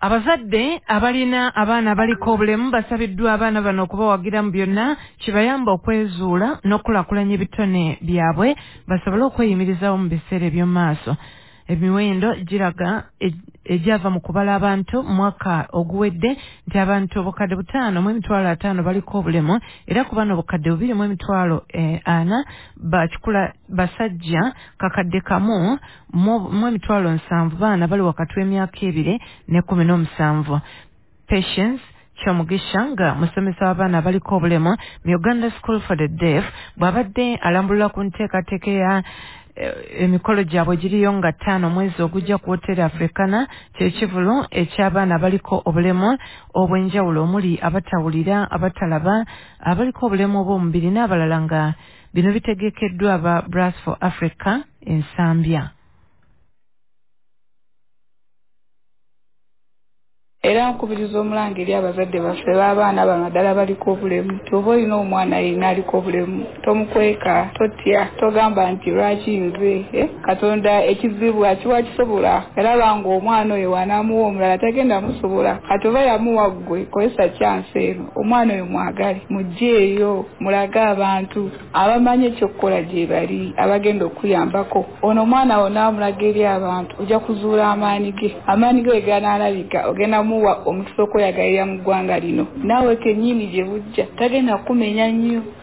Abazadde abalina abaana abaliko obulemu basabiddwa abaana bano okubawagira mu byonna kibayamba okwezuula n'okulakulanya ebitone byabwe basobole okweyimirizawo mu biseera eby'omu maaso. Emiwendo giraga ejava mu kubala abantu mwaka oguwedde nti abantu obukadde 5,500 baliko obulemu era ku bano obukadde 2,400 bakikula basajja kakadde kamu mu 7,000 baana bali wakati w'emyaka 2 ne 17. Patience Kyamugisha nga musomesa w'abaana abaliko obulemu mu Uganda School for the Deaf bw'abadde alambulula ku nteekateeka ya emikolo gyabwe giriyo nga 5 mwezi ogujja ku Hotel Africana ky'ekivulu eky'abaana abaliko obulemu obw'enjawulo omuli abatawulira abatalaba abaliko obulemu obw'omubiri n'abalala nga bino bitegekeddwa aba Brass for Africa ensambya. Era nkubiriza omulanga eri abazadde baffe b'abaana banaddala baliko obulemu. Oba olina omwana yenna aliko obulemu tomukweka, totya, togamba nti lwaki nze. Katonda ekizibu akiwa kisobola. Era banga omwana oyo wanaamuwa omulala tagenda musobola. Kati oba yamuwa ggwe kozesa chance eno. Omwana oyo mwagale muggyeeyo mulage abantu abamanyi ekyokukola gye bali abagenda okuyambako. Ono omwana wonna amulaga eri abantu ojja kuzuula amaanyi ge. Amaanyi ge ganaalabika ogenda muwa omukisa okweyagalira mu ggwanga lino. Naawe kennyini gye bujja tagenda kumenya nnyo.